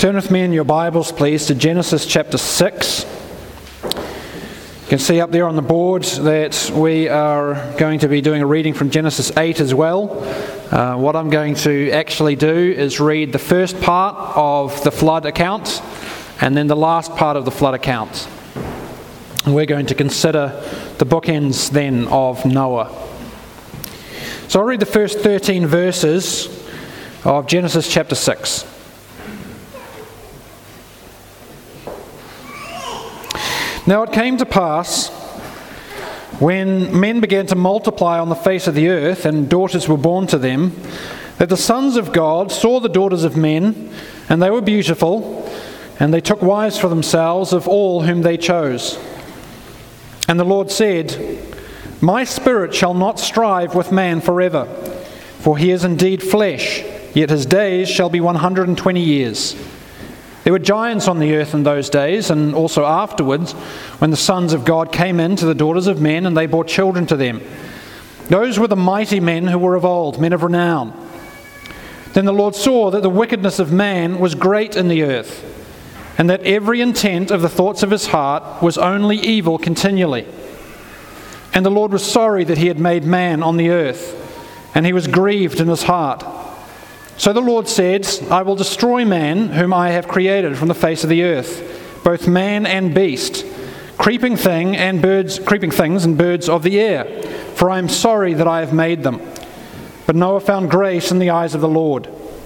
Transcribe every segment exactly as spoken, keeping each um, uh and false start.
Turn with me in your Bibles, please, to Genesis chapter six. You can see up there on the board that we are going to be doing a reading from Genesis eight as well. Uh, what I'm going to actually do is read the first part of the flood account and then the last part of the flood account. And we're going to consider the bookends then of Noah. So I'll read the first thirteen verses of Genesis chapter six. Now it came to pass, when men began to multiply on the face of the earth, and daughters were born to them, that the sons of God saw the daughters of men, and they were beautiful, and they took wives for themselves of all whom they chose. And the Lord said, My spirit shall not strive with man forever, for he is indeed flesh, yet his days shall be one hundred and twenty years. There were giants on the earth in those days, and also afterwards, when the sons of God came in to the daughters of men, and they bore children to them. Those were the mighty men who were of old, men of renown. Then the Lord saw that the wickedness of man was great in the earth, and that every intent of the thoughts of his heart was only evil continually. And the Lord was sorry that he had made man on the earth, and he was grieved in his heart. So the Lord said, I will destroy man whom I have created from the face of the earth, both man and beast, creeping thing and birds, creeping things and birds of the air, for I am sorry that I have made them. But Noah found grace in the eyes of the Lord.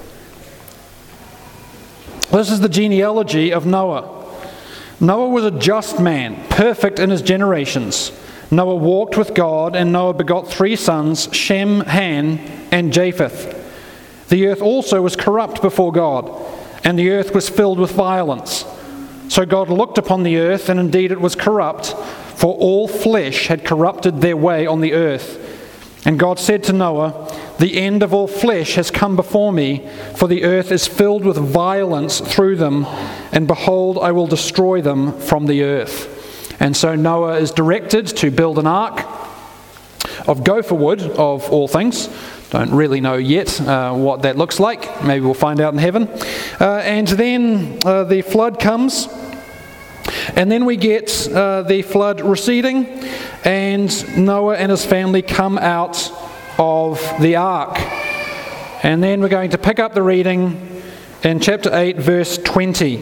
This is the genealogy of Noah. Noah was a just man, perfect in his generations. Noah walked with God, and Noah begot three sons, Shem, Ham, and Japheth. The earth also was corrupt before God, and the earth was filled with violence. So God looked upon the earth, and indeed it was corrupt, for all flesh had corrupted their way on the earth. And God said to Noah, The end of all flesh has come before me, for the earth is filled with violence through them, and behold, I will destroy them from the earth. And so Noah is directed to build an ark of gopher wood, of all things. Don't really know yet uh, what that looks like. Maybe we'll find out in heaven. Uh, and then uh, the flood comes. And then we get uh, the flood receding. And Noah and his family come out of the ark. And then we're going to pick up the reading in chapter eight, verse twenty.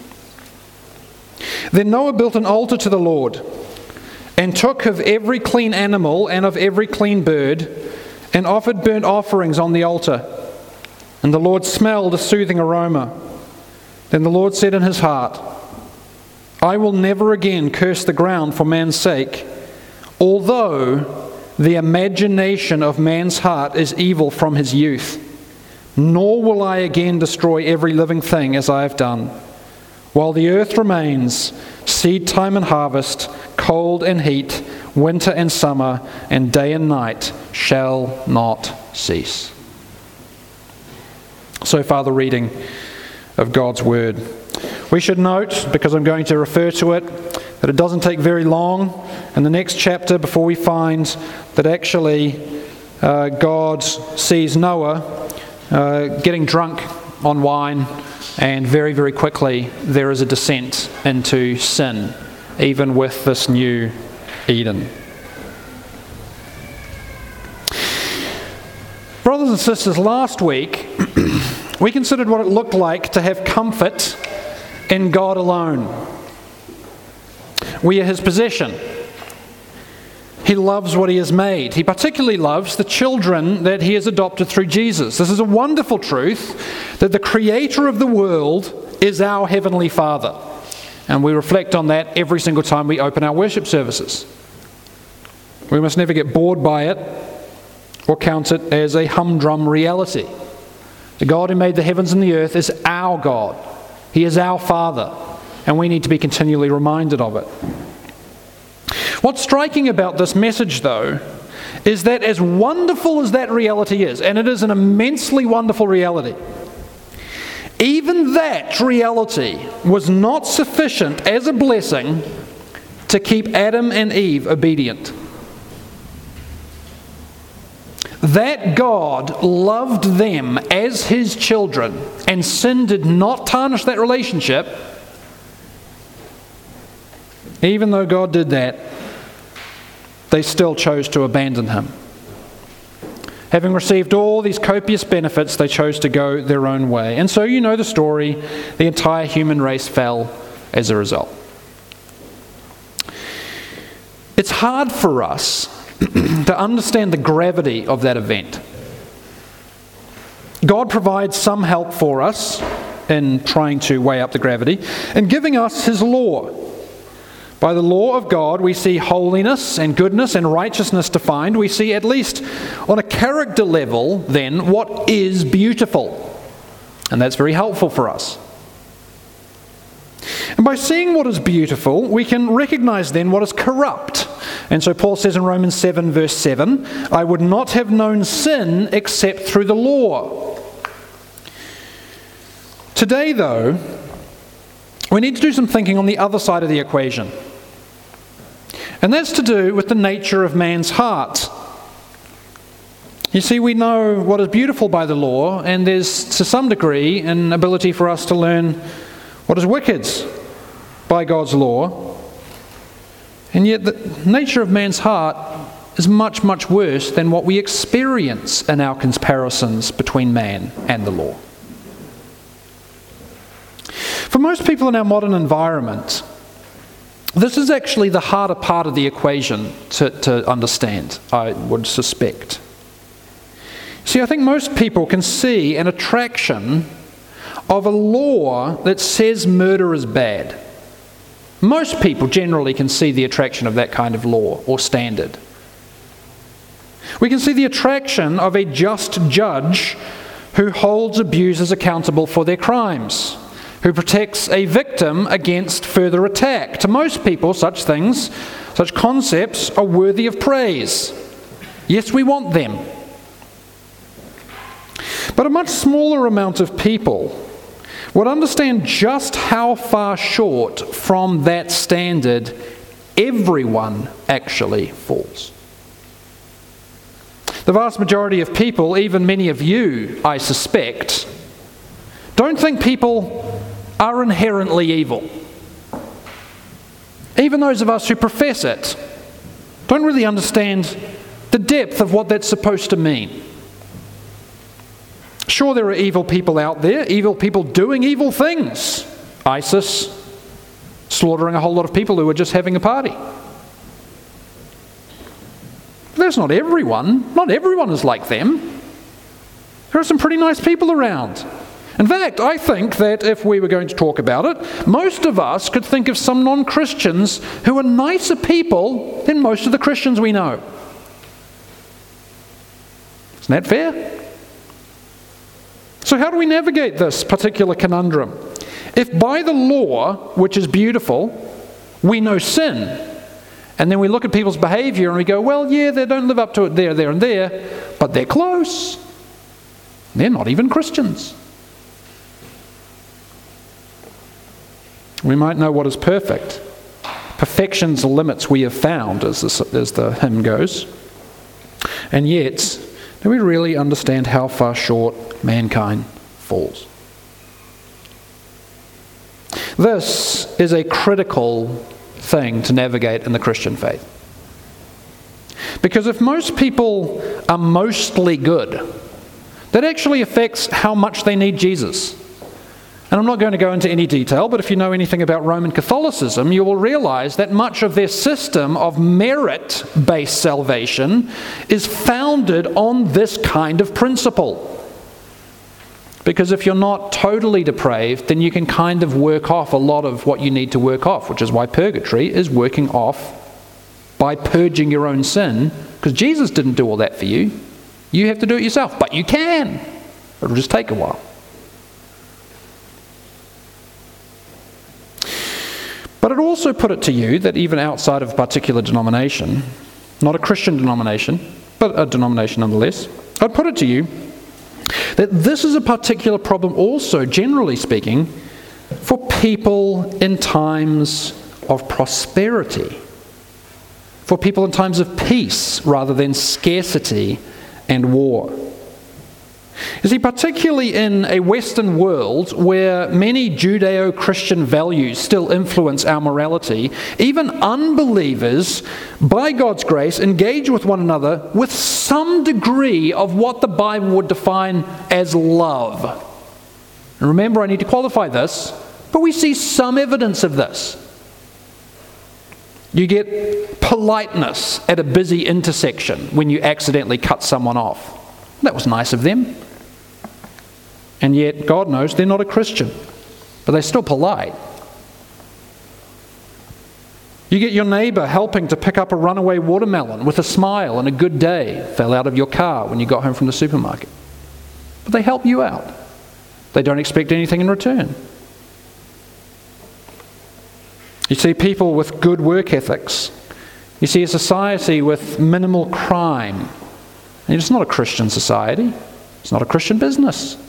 Then Noah built an altar to the Lord, and took of every clean animal and of every clean bird, and offered burnt offerings on the altar. And the Lord smelled a soothing aroma. Then the Lord said in his heart, I will never again curse the ground for man's sake, although the imagination of man's heart is evil from his youth. Nor will I again destroy every living thing as I have done. While the earth remains, seed time and harvest, cold and heat, winter and summer, and day and night shall not cease. So far the reading of God's Word. We should note, because I'm going to refer to it, that it doesn't take very long in the next chapter before we find that actually uh, God sees Noah uh, getting drunk on wine, and very, very quickly there is a descent into sin, even with this new Eden. Brothers and sisters, last week we considered what it looked like to have comfort in God alone. We are His possession. He loves what He has made. He particularly loves the children that He has adopted through Jesus. This is a wonderful truth, that the Creator of the world is our Heavenly Father. And we reflect on that every single time we open our worship services. We must never get bored by it or count it as a humdrum reality. The God who made the heavens and the earth is our God. He is our Father, and we need to be continually reminded of it. What's striking about this message, though, is that as wonderful as that reality is, and it is an immensely wonderful reality, even that reality was not sufficient as a blessing to keep Adam and Eve obedient. that God loved them as his children and sin did not tarnish that relationship, even though God did that, they still chose to abandon him. Having received all these copious benefits, they chose to go their own way. And so you know the story. The entire human race fell as a result. It's hard for us to understand the gravity of that event. God provides some help for us in trying to weigh up the gravity and giving us his law. By the law of God, we see holiness and goodness and righteousness defined. We see, at least on a character level, then, what is beautiful. And that's very helpful for us. And by seeing what is beautiful, we can recognize then what is corrupt. And so Paul says in Romans seven, verse seven, I would not have known sin except through the law. Today, though, we need to do some thinking on the other side of the equation. And that's to do with the nature of man's heart. You see, we know what is beautiful by the law, and there's to some degree an ability for us to learn what is wicked by God's law. And yet the nature of man's heart is much, much worse than what we experience in our comparisons between man and the law. For most people in our modern environment, this is actually the harder part of the equation to, to understand, I would suspect. See, I think most people can see an attraction of a law that says murder is bad. Most people generally can see the attraction of that kind of law or standard. We can see the attraction of a just judge who holds abusers accountable for their crimes, who protects a victim against further attack. To most people, such things, such concepts are worthy of praise. Yes, we want them. But a much smaller amount of people would understand just how far short from that standard everyone actually falls. The vast majority of people, even many of you, I suspect, don't think people are inherently evil. Even those of us who profess it don't really understand the depth of what that's supposed to mean. Sure, there are evil people out there, evil people doing evil things. ISIS slaughtering a whole lot of people who were just having a party. But that's not everyone. Not everyone is like them. There are some pretty nice people around. In fact, I think that if we were going to talk about it, most of us could think of some non-Christians who are nicer people than most of the Christians we know. Isn't that fair? So how do we navigate this particular conundrum? If by the law, which is beautiful, we know sin, and then we look at people's behavior and we go, well, yeah, they don't live up to it there, there, and there, but they're close. They're not even Christians. We might know what is perfect. Perfection's the limits we have found, as the, as the hymn goes. And yet, do we really understand how far short mankind falls? This is a critical thing to navigate in the Christian faith. Because if most people are mostly good, that actually affects how much they need Jesus. And I'm not going to go into any detail, but if you know anything about Roman Catholicism, you will realize that much of their system of merit-based salvation is founded on this kind of principle. Because if you're not totally depraved, then you can kind of work off a lot of what you need to work off, which is why purgatory is working off by purging your own sin, because Jesus didn't do all that for you. You have to do it yourself, but you can. It'll just take a while. But I'd also put it to you that even outside of a particular denomination, not a Christian denomination, but a denomination nonetheless, I'd put it to you that this is a particular problem also, generally speaking, for people in times of prosperity, for people in times of peace rather than scarcity and war. You see, particularly in a Western world where many Judeo-Christian values still influence our morality, even unbelievers, by God's grace, engage with one another with some degree of what the Bible would define as love. And remember, I need to qualify this, but we see some evidence of this. You get politeness at a busy intersection when you accidentally cut someone off. That was nice of them. And yet, God knows they're not a Christian, but they're still polite. You get your neighbour helping to pick up a runaway watermelon with a smile and a good day fell out of your car when you got home from the supermarket. But they help you out. They don't expect anything in return. You see people with good work ethics. You see a society with minimal crime. And it's not a Christian society. It's not a Christian business.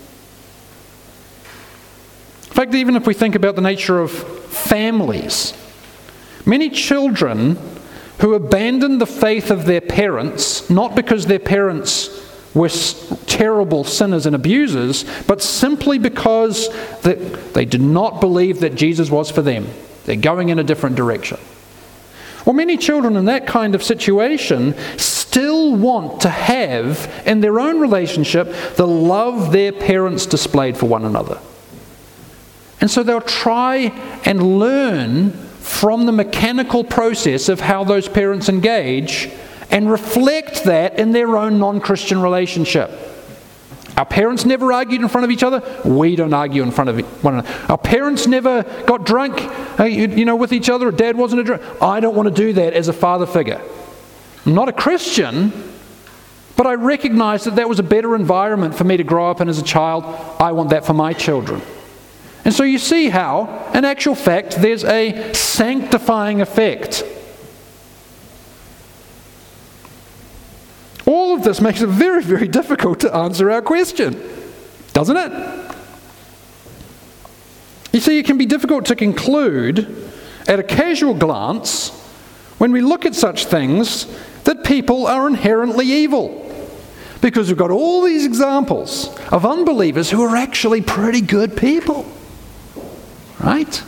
In fact, even if we think about the nature of families, many children who abandon the faith of their parents, not because their parents were terrible sinners and abusers, but simply because they did not believe that Jesus was for them. They're going in a different direction. Or many children in that kind of situation still want to have, in their own relationship, the love their parents displayed for one another. And so they'll try and learn from the mechanical process of how those parents engage and reflect that in their own non-Christian relationship. Our parents never argued in front of each other. We don't argue in front of one another. Our parents never got drunk, you know, with each other. Dad wasn't a drunk. I don't want to do that as a father figure. I'm not a Christian, but I recognize that that was a better environment for me to grow up in as a child. I want that for my children. And so you see how, in actual fact, there's a sanctifying effect. All of this makes it very, very difficult to answer our question, doesn't it? You see, it can be difficult to conclude at a casual glance when we look at such things that people are inherently evil. Because we've got all these examples of unbelievers who are actually pretty good people. Right?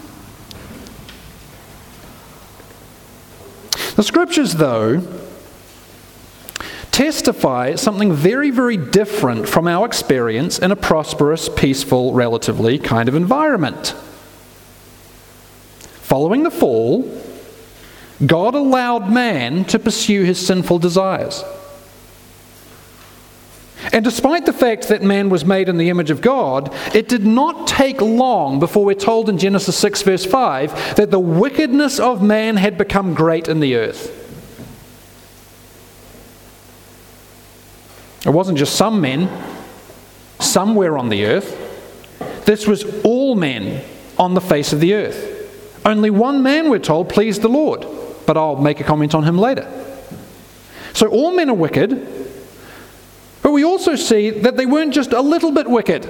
The scriptures, though, testify something very, very different from our experience in a prosperous, peaceful, relatively kind of environment. Following the fall, God allowed man to pursue his sinful desires. And despite the fact that man was made in the image of God, it did not take long before we're told in Genesis six verse five that the wickedness of man had become great in the earth. It wasn't just some men, somewhere on the earth. This was all men on the face of the earth. Only one man, we're told, pleased the Lord. But I'll make a comment on him later. So all men are wicked. But we also see that they weren't just a little bit wicked.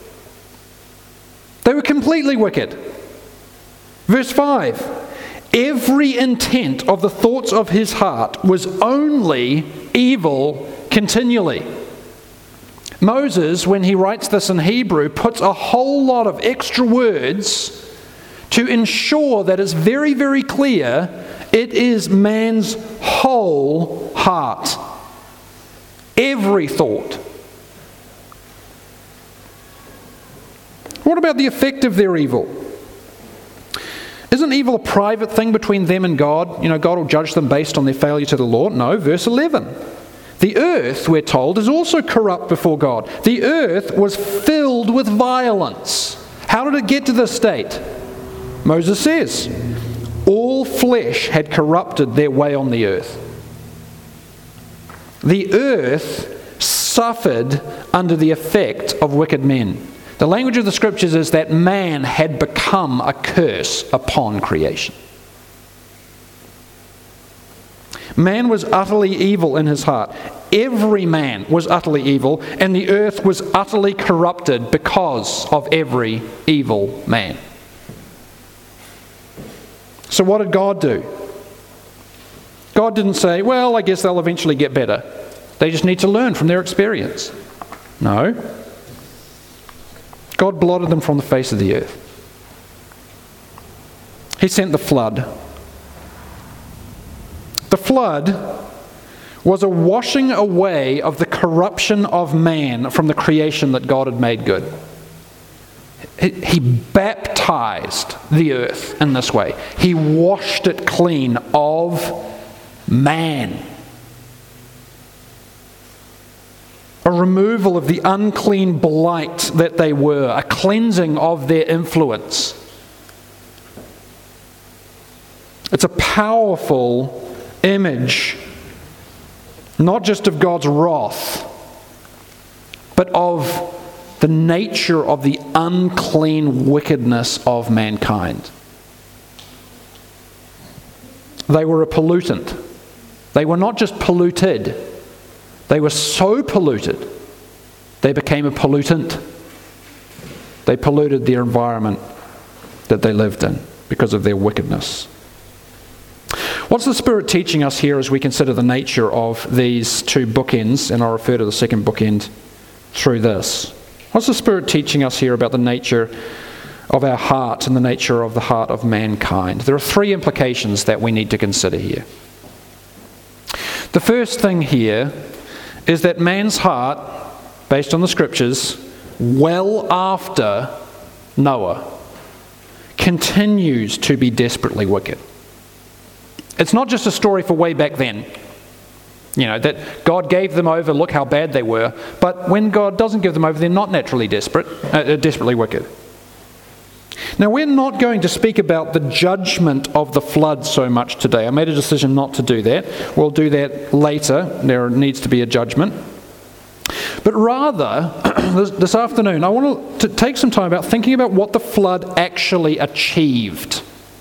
They were completely wicked. Verse five, every intent of the thoughts of his heart was only evil continually. Moses, when he writes this in Hebrew, puts a whole lot of extra words to ensure that it's very, very clear it is man's whole heart. Every thought. What about the effect of their evil? Isn't evil a private thing between them and God? You know, God will judge them based on their failure to the law? No, verse eleven. The earth, we're told, is also corrupt before God. The earth was filled with violence. How did it get to this state? Moses says, all flesh had corrupted their way on the earth. The earth suffered under the effect of wicked men. The language of the scriptures is that man had become a curse upon creation. Man was utterly evil in his heart. Every man was utterly evil, and the earth was utterly corrupted because of every evil man. So what did God do? God didn't say, well, I guess they'll eventually get better. They just need to learn from their experience. No. God blotted them from the face of the earth. He sent the flood. The flood was a washing away of the corruption of man from the creation that God had made good. He baptized the earth in this way. He washed it clean of man. A removal of the unclean blight that they were, a cleansing of their influence. It's a powerful image, not just of God's wrath, but of the nature of the unclean wickedness of mankind. They were a pollutant. They were not just polluted. They were so polluted, they became a pollutant. They polluted their environment that they lived in because of their wickedness. What's the Spirit teaching us here as we consider the nature of these two bookends? And I'll refer to the second bookend through this. What's the Spirit teaching us here about the nature of our heart and the nature of the heart of mankind? There are three implications that we need to consider here. The first thing here is that man's heart, based on the Scriptures, well after Noah, continues to be desperately wicked. It's not just a story for way back then, you know, that God gave them over, look how bad they were, but when God doesn't give them over, they're not naturally desperate, uh, desperately wicked. Now, we're not going to speak about the judgment of the flood so much today. I made a decision not to do that. We'll do that later. There needs to be a judgment. But rather, this, this afternoon, I want to take some time about thinking about what the flood actually achieved.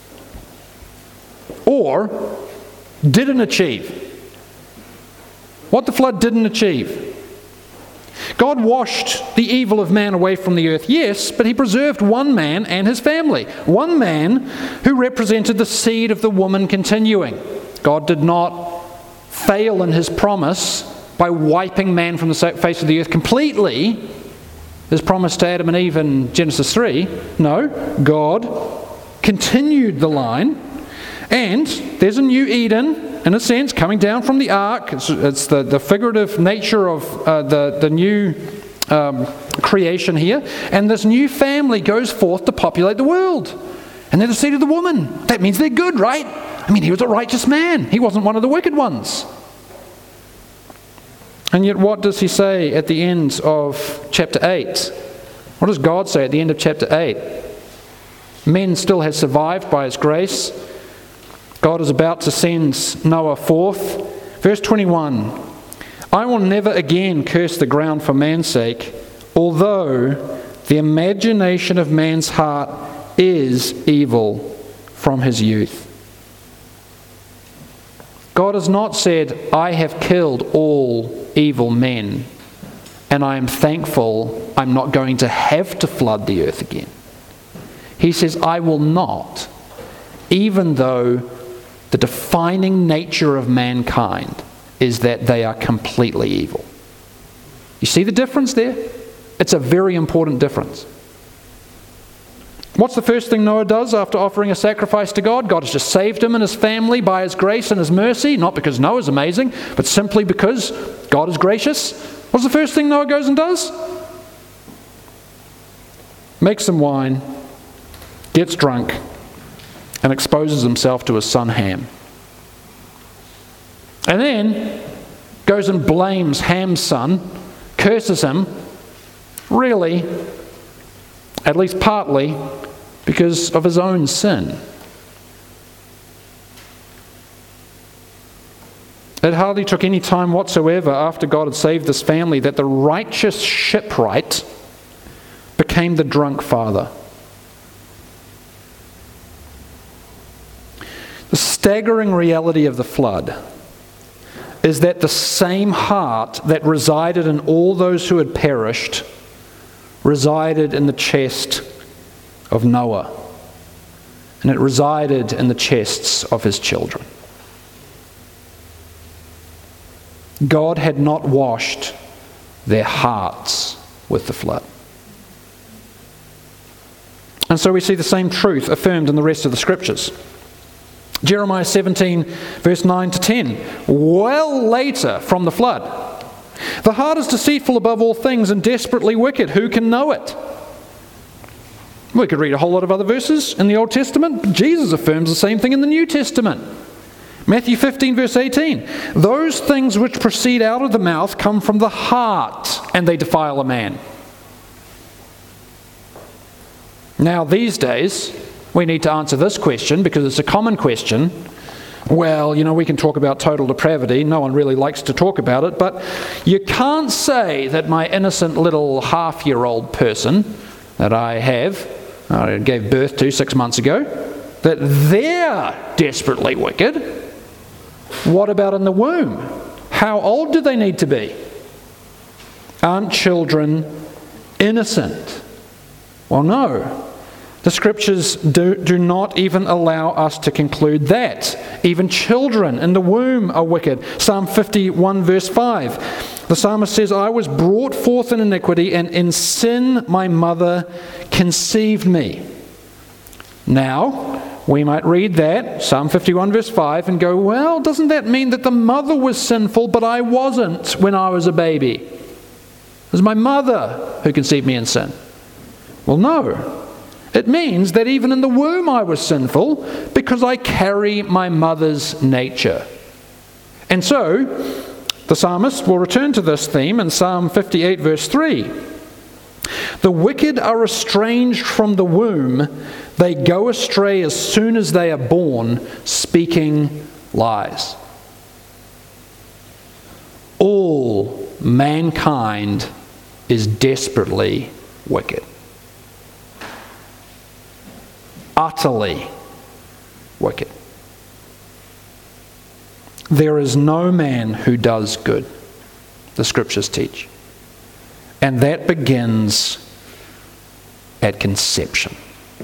Or didn't achieve. What the flood didn't achieve. God washed the evil of man away from the earth, yes, but he preserved one man and his family. One man who represented the seed of the woman continuing. God did not fail in his promise by wiping man from the face of the earth completely. His promise to Adam and Eve in Genesis three. No, God continued the line. And there's a new Eden, in a sense, coming down from the ark. It's, it's the, the figurative nature of uh, the, the new um, creation here. And this new family goes forth to populate the world. And they're the seed of the woman. That means they're good, right? I mean, he was a righteous man. He wasn't one of the wicked ones. And yet what does he say at the end of chapter eight? What does God say at the end of chapter eight? Men still have survived by his grace. God is about to send Noah forth. Verse twenty-one, I will never again curse the ground for man's sake, although the imagination of man's heart is evil from his youth. God has not said, I have killed all evil men, and I am thankful I'm not going to have to flood the earth again. He says, I will not, even though the defining nature of mankind is that they are completely evil. You see the difference there? It's a very important difference. What's the first thing Noah does after offering a sacrifice to God? God has just saved him and his family by his grace and his mercy, not because Noah's amazing, but simply because God is gracious. What's the first thing Noah goes and does? Makes some wine, gets drunk, and exposes himself to his son Ham. And then goes and blames Ham's son, curses him, really, at least partly, because of his own sin. It hardly took any time whatsoever after God had saved this family that the righteous shipwright became the drunk father. The staggering reality of the flood is that the same heart that resided in all those who had perished resided in the chest of Noah, and it resided in the chests of his children. God had not washed their hearts with the flood. And so we see the same truth affirmed in the rest of the scriptures. Jeremiah seventeen, verse nine to ten. Well later from the flood. The heart is deceitful above all things and desperately wicked. Who can know it? We could read a whole lot of other verses in the Old Testament, but Jesus affirms the same thing in the New Testament. Matthew fifteen, verse eighteen. Those things which proceed out of the mouth come from the heart, and they defile a man. Now, these days, we need to answer this question because it's a common question. Well, you know, we can talk about total depravity. No one really likes to talk about it, but you can't say that my innocent little half-year-old person that I have, I gave birth to six months ago, that they're desperately wicked. What about in the womb? How old do they need to be? Aren't children innocent? Well, no. The scriptures do, do not even allow us to conclude that. Even children in the womb are wicked. Psalm fifty-one, verse five. The psalmist says, I was brought forth in iniquity, and in sin my mother conceived me. Now, we might read that, Psalm fifty-one, verse five, and go, well, doesn't that mean that the mother was sinful, but I wasn't when I was a baby? It was my mother who conceived me in sin. Well, no. It means that even in the womb I was sinful because I carry my mother's nature. And so, the psalmist will return to this theme in Psalm fifty-eight, verse three. The wicked are estranged from the womb. They go astray as soon as they are born, speaking lies. All mankind is desperately wicked. Utterly wicked. There is no man who does good, the scriptures teach. And that begins at conception.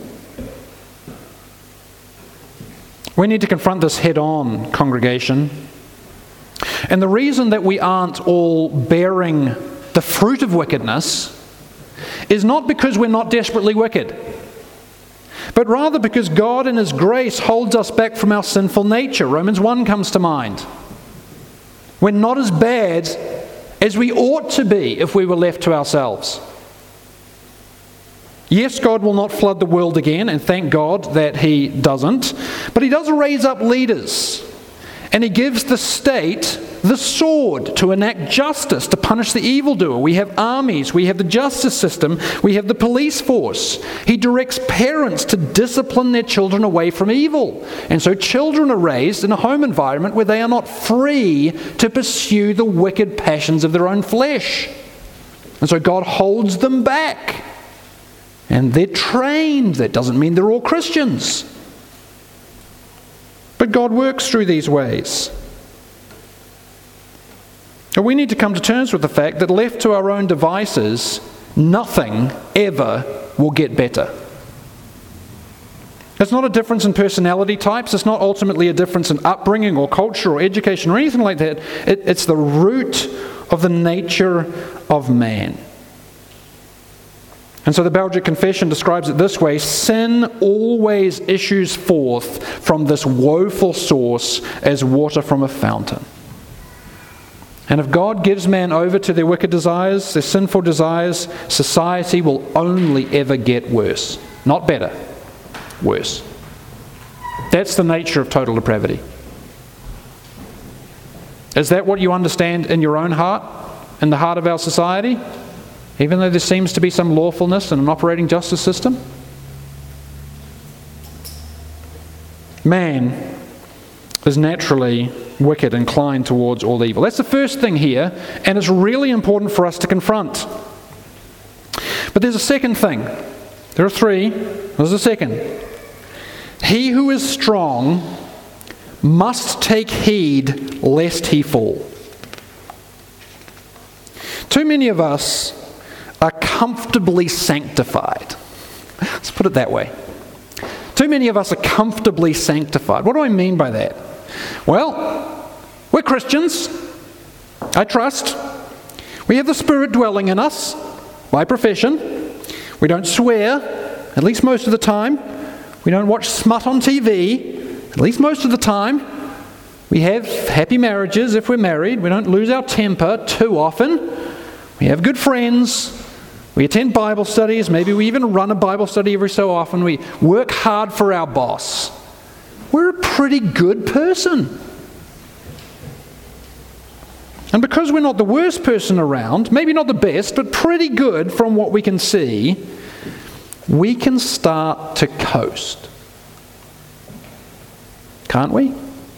We need to confront this head on, congregation. And the reason that we aren't all bearing the fruit of wickedness is not because we're not desperately wicked, but rather because God in His grace holds us back from our sinful nature. Romans one comes to mind. We're not as bad as we ought to be if we were left to ourselves. Yes, God will not flood the world again, and thank God that He doesn't, but He does raise up leaders, and He gives the state the sword to enact justice, to punish the evildoer. We have armies, we have the justice system, we have the police force. He directs parents to discipline their children away from evil. And so children are raised in a home environment where they are not free to pursue the wicked passions of their own flesh. And so God holds them back. And they're trained. That doesn't mean they're all Christians. But God works through these ways. And we need to come to terms with the fact that left to our own devices, nothing ever will get better. It's not a difference in personality types. It's not ultimately a difference in upbringing or culture or education or anything like that. It, it's the root of the nature of man. And so the Belgic Confession describes it this way: sin always issues forth from this woeful source as water from a fountain. And if God gives man over to their wicked desires, their sinful desires, society will only ever get worse. Not better, worse. That's the nature of total depravity. Is that what you understand in your own heart, in the heart of our society? Even though there seems to be some lawfulness and an operating justice system? Man is naturally wicked, inclined towards all evil. That's the first thing here, and it's really important for us to confront. But there's a second thing. There are three. There's a second. He who is strong must take heed lest he fall. Too many of us are comfortably sanctified. Let's put it that way. Too many of us are comfortably sanctified. What do I mean by that? Well, we're Christians. I trust. We have the Spirit dwelling in us by profession. We don't swear, at least most of the time. We don't watch smut on T V, at least most of the time. We have happy marriages if we're married. We don't lose our temper too often. We have good friends. We attend Bible studies. Maybe we even run a Bible study every so often. We work hard for our boss. We're a pretty good person. And because we're not the worst person around, maybe not the best, but pretty good from what we can see, we can start to coast. Can't we?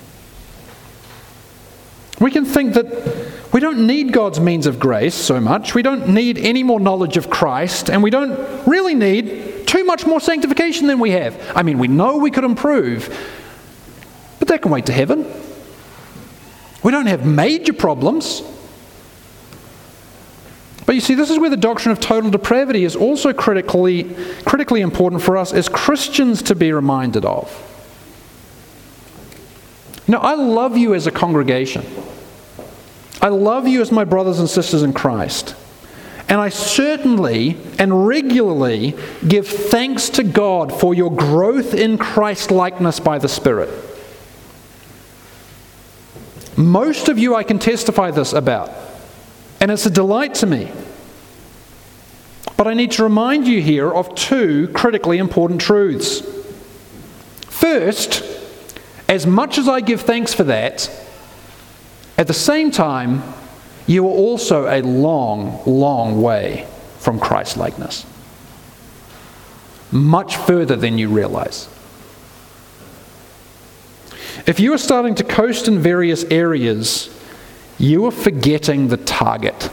We can think that we don't need God's means of grace so much. We don't need any more knowledge of Christ, and we don't really need too much more sanctification than we have. I mean, we know we could improve, but that can wait to heaven. We don't have major problems. But you see, this is where the doctrine of total depravity is also critically, critically important for us as Christians to be reminded of. Now, I love you as a congregation. I love you as my brothers and sisters in Christ. And I certainly and regularly give thanks to God for your growth in Christ-likeness by the Spirit. Most of you I can testify this about, and it's a delight to me. But I need to remind you here of two critically important truths. First, as much as I give thanks for that, at the same time, you are also a long, long way from Christ-likeness. Much further than you realize. If you are starting to coast in various areas, you are forgetting the target.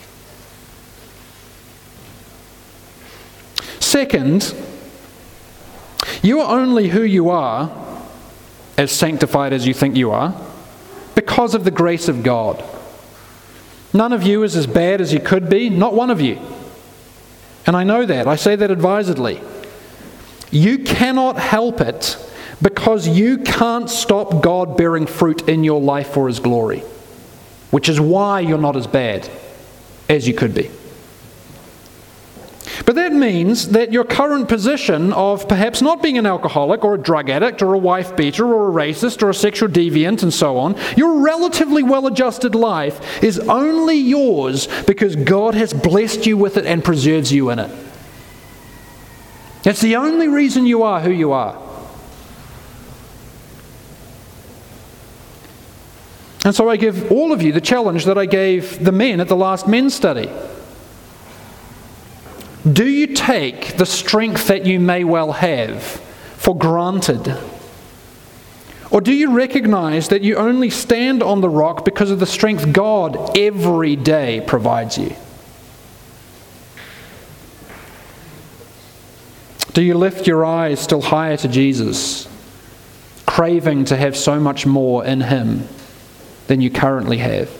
Second, you are only who you are, as sanctified as you think you are, because of the grace of God. None of you is as bad as you could be, not one of you. And I know that. I say that advisedly. You cannot help it because you can't stop God bearing fruit in your life for His glory, which is why you're not as bad as you could be. But that means that your current position of perhaps not being an alcoholic or a drug addict or a wife beater or a racist or a sexual deviant and so on, your relatively well-adjusted life is only yours because God has blessed you with it and preserves you in it. That's the only reason you are who you are. And so I give all of you the challenge that I gave the men at the last men's study. Do you take the strength that you may well have for granted? Or do you recognize that you only stand on the rock because of the strength God every day provides you? Do you lift your eyes still higher to Jesus, craving to have so much more in Him than you currently have?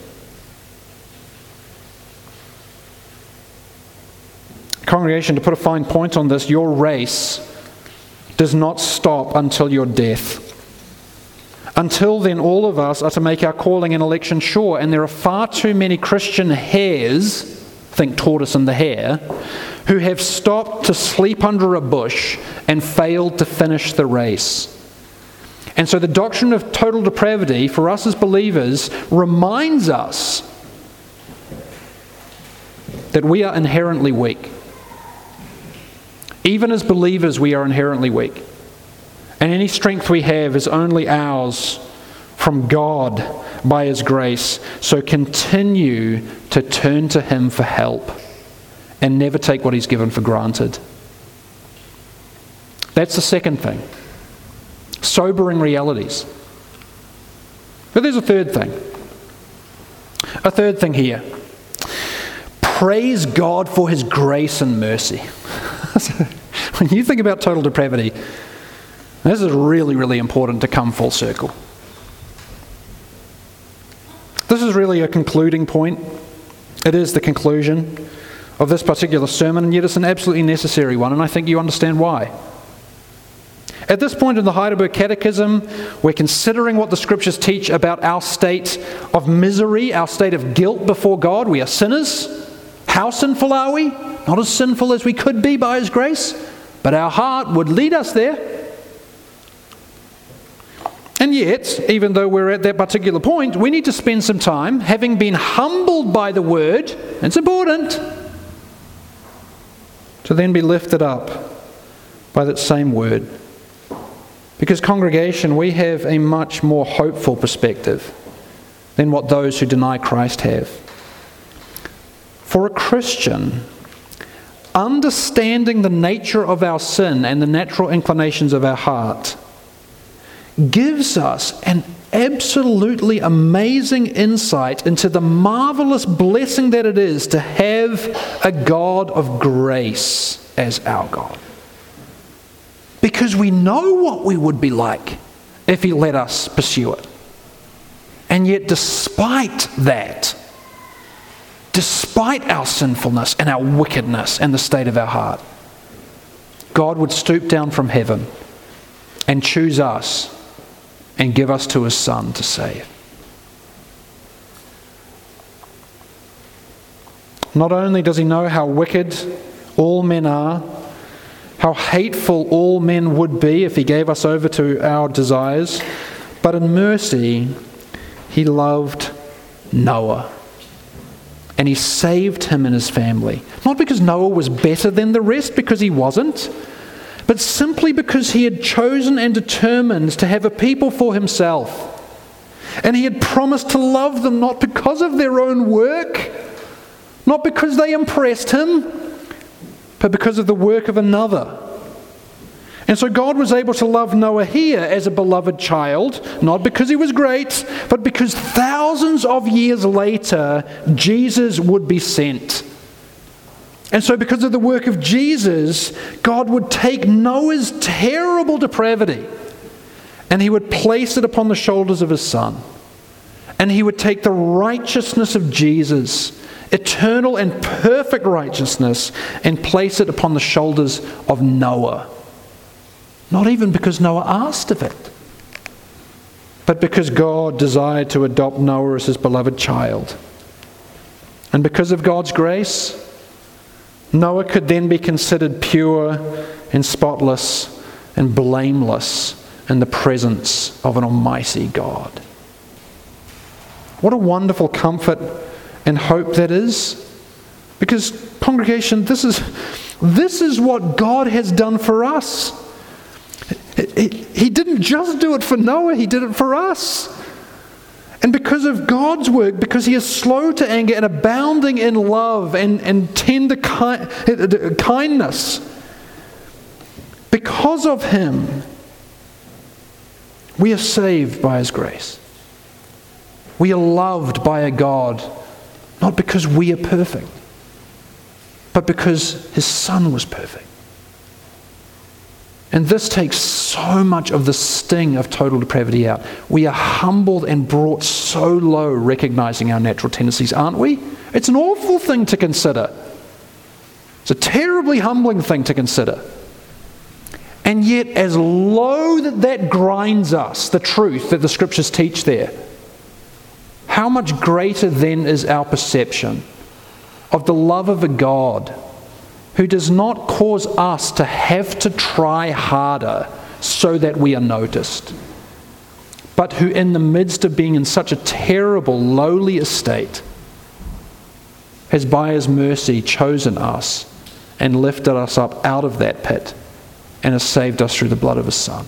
Congregation, to put a fine point on this, your race does not stop until your death. Until then, all of us are to make our calling and election sure, and there are far too many Christian hares, think tortoise and the hare, who have stopped to sleep under a bush and failed to finish the race. And so the doctrine of total depravity for us as believers reminds us that we are inherently weak. Even as believers, we are inherently weak. And any strength we have is only ours from God by His grace. So continue to turn to Him for help and never take what He's given for granted. That's the second thing. Sobering realities. But there's a third thing. A third thing here. Praise God for His grace and mercy. When you think about total depravity, this is really, really important to come full circle. This is really a concluding point. It is the conclusion of this particular sermon, and yet it's an absolutely necessary one, and I think you understand why. At this point in the Heidelberg Catechism, we're considering what the Scriptures teach about our state of misery, our state of guilt before God. We are sinners. How sinful are we? Not as sinful as we could be by His grace, but our heart would lead us there. And yet, even though we're at that particular point, we need to spend some time, having been humbled by the Word, it's important, to then be lifted up by that same Word. Because, congregation, we have a much more hopeful perspective than what those who deny Christ have. For a Christian, understanding the nature of our sin and the natural inclinations of our heart gives us an absolutely amazing insight into the marvelous blessing that it is to have a God of grace as our God. Because we know what we would be like if He let us pursue it. And yet despite that, despite our sinfulness and our wickedness and the state of our heart, God would stoop down from heaven and choose us and give us to His Son to save. Not only does He know how wicked all men are, how hateful all men would be if He gave us over to our desires, but in mercy, He loved Noah. And He saved him and his family. Not because Noah was better than the rest, because he wasn't, but simply because he had chosen and determined to have a people for himself. And he had promised to love them not because of their own work, not because they impressed him, but because of the work of another. And so God was able to love Noah here as a beloved child, not because he was great, but because thousands of years later, Jesus would be sent. And so because of the work of Jesus, God would take Noah's terrible depravity and He would place it upon the shoulders of His Son. And He would take the righteousness of Jesus, eternal and perfect righteousness, and place it upon the shoulders of Noah. Not even because Noah asked of it, but because God desired to adopt Noah as His beloved child. And because of God's grace, Noah could then be considered pure and spotless and blameless in the presence of an almighty God. What a wonderful comfort and hope that is. Because, congregation, this is, this is what God has done for us. He didn't just do it for Noah, He did it for us. And because of God's work, because He is slow to anger and abounding in love and, and tender ki- kindness, because of Him, we are saved by His grace. We are loved by a God, not because we are perfect, but because His Son was perfect. And this takes so much of the sting of total depravity out. We are humbled and brought so low, recognizing our natural tendencies, aren't we? It's an awful thing to consider. It's a terribly humbling thing to consider. And yet, as low that that grinds us, the truth that the Scriptures teach there, how much greater then is our perception of the love of a God who does not cause us to have to try harder so that we are noticed, but who in the midst of being in such a terrible, lowly estate, has by His mercy chosen us and lifted us up out of that pit and has saved us through the blood of His Son.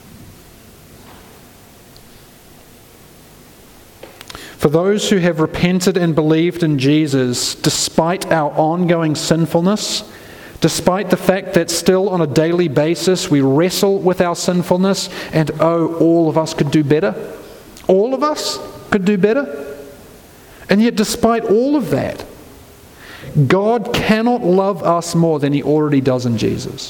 For those who have repented and believed in Jesus, despite our ongoing sinfulness, despite the fact that still on a daily basis we wrestle with our sinfulness, and oh, all of us could do better. All of us could do better. And yet despite all of that, God cannot love us more than He already does in Jesus.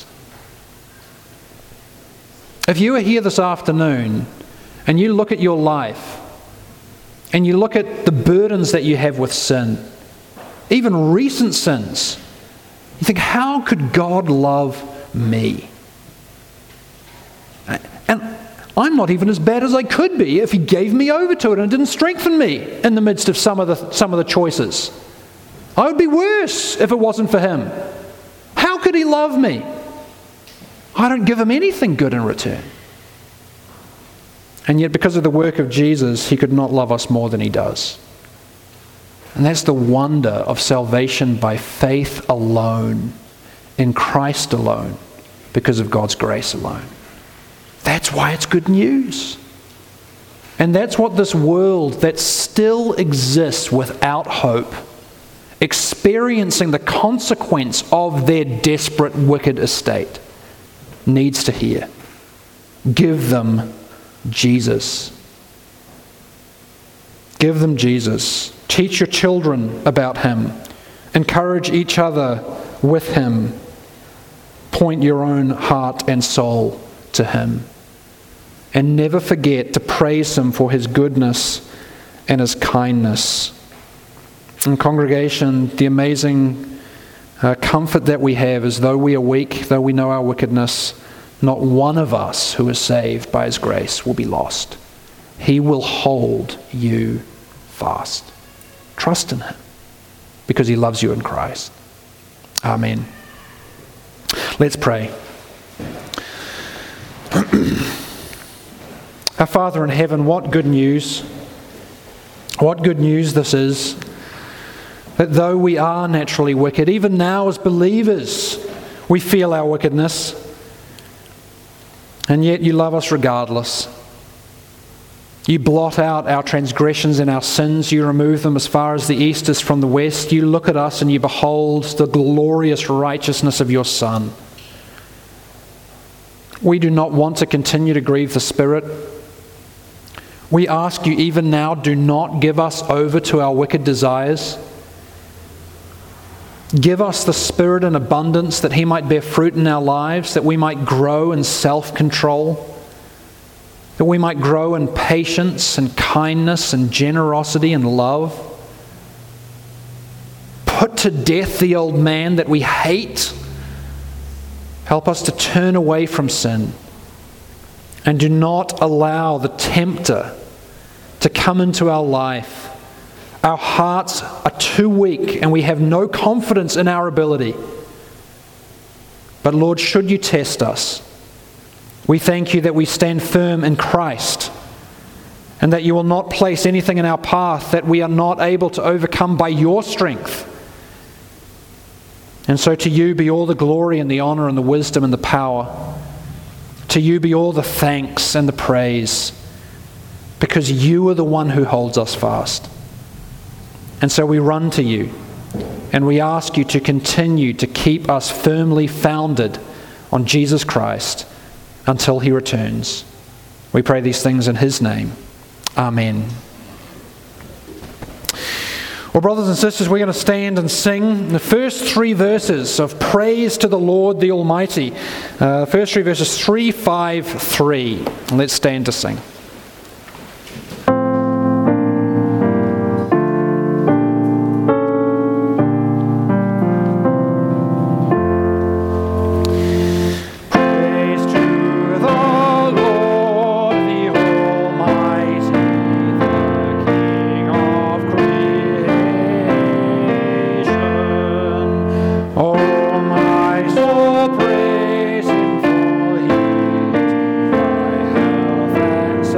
If you are here this afternoon and you look at your life and you look at the burdens that you have with sin, even recent sins, you think, how could God love me? And I'm not even as bad as I could be if he gave me over to it and didn't strengthen me in the midst of some of the, some of the choices. I would be worse if it wasn't for him. How could he love me? I don't give him anything good in return. And yet because of the work of Jesus, he could not love us more than he does. And that's the wonder of salvation by faith alone, in Christ alone, because of God's grace alone. That's why it's good news. And that's what this world that still exists without hope, experiencing the consequence of their desperate, wicked estate, needs to hear. Give them Jesus. Give them Jesus. Teach your children about him. Encourage each other with him. Point your own heart and soul to him. And never forget to praise him for his goodness and his kindness. And congregation, the amazing uh, comfort that we have is though we are weak, though we know our wickedness, not one of us who is saved by his grace will be lost. He will hold you fast. Trust in him because he loves you in Christ. Amen. Let's pray. Our Father in heaven, what good news. What good news this is. That though we are naturally wicked, even now as believers, we feel our wickedness. And yet you love us regardless. You blot out our transgressions and our sins. You remove them as far as the east is from the west. You look at us and you behold the glorious righteousness of your Son. We do not want to continue to grieve the Spirit. We ask you even now, do not give us over to our wicked desires. Give us the Spirit in abundance that he might bear fruit in our lives, that we might grow in self-control, that we might grow in patience and kindness and generosity and love. Put to death the old man that we hate. Help us to turn away from sin. And do not allow the tempter to come into our life. Our hearts are too weak and we have no confidence in our ability. But Lord, should you test us, we thank you that we stand firm in Christ and that you will not place anything in our path that we are not able to overcome by your strength. And so to you be all the glory and the honor and the wisdom and the power. To you be all the thanks and the praise, because you are the one who holds us fast. And so we run to you and we ask you to continue to keep us firmly founded on Jesus Christ until he returns. We pray these things in his name. Amen. Well, brothers and sisters, we're going to stand and sing the first three verses of praise to the Lord the Almighty. Uh, the first three verses, three, five, three. Let's stand to sing. Praise him, for he is my health and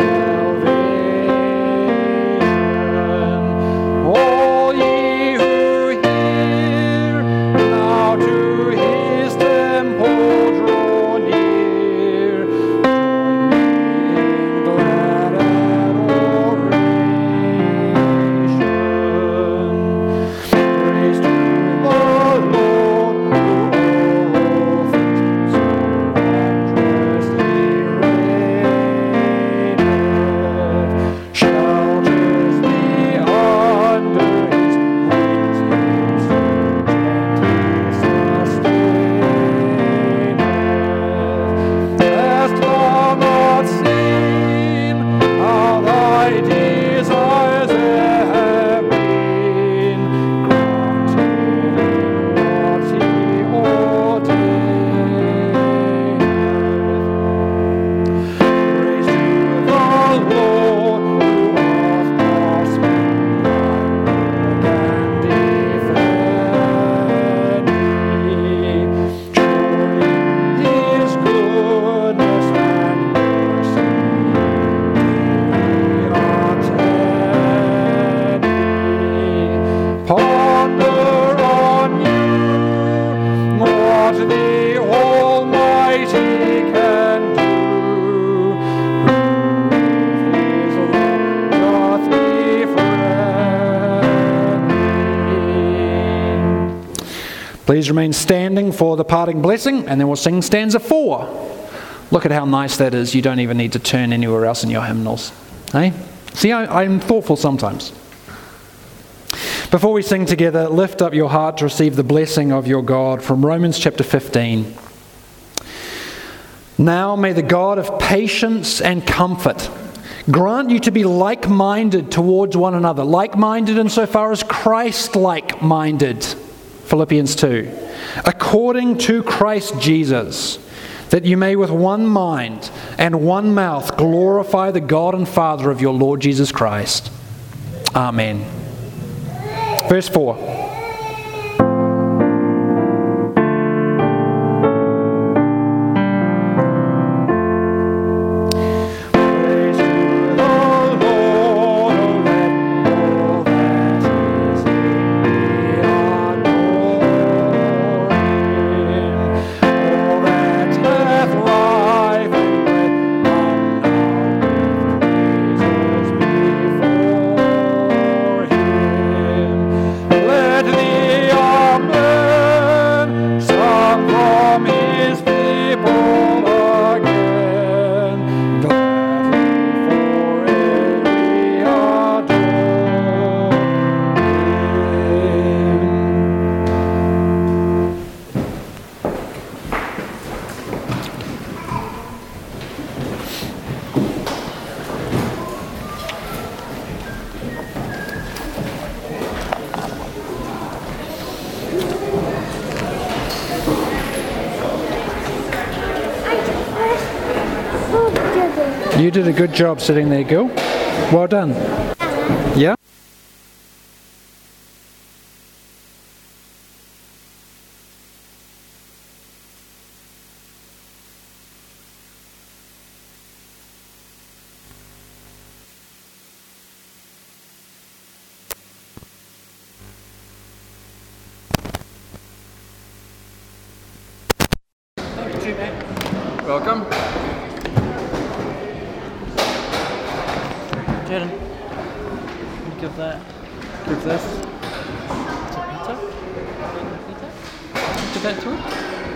Please remain standing for the parting blessing, and then we'll sing stanza four. Look at how nice that is. You don't even need to turn anywhere else in your hymnals. Hey? See, I, I'm thoughtful sometimes. Before we sing together, lift up your heart to receive the blessing of your God from Romans chapter fifteen. Now may the God of patience and comfort grant you to be like-minded towards one another, like-minded insofar as Christ-like-minded, Philippians two, according to Christ Jesus, that you may with one mind and one mouth glorify the God and Father of your Lord Jesus Christ. Amen. Verse four. You did a good job sitting there, Gil. Well done. Yeah? Welcome. Jaden, give that, give this to Peter. Peter? Give that to him.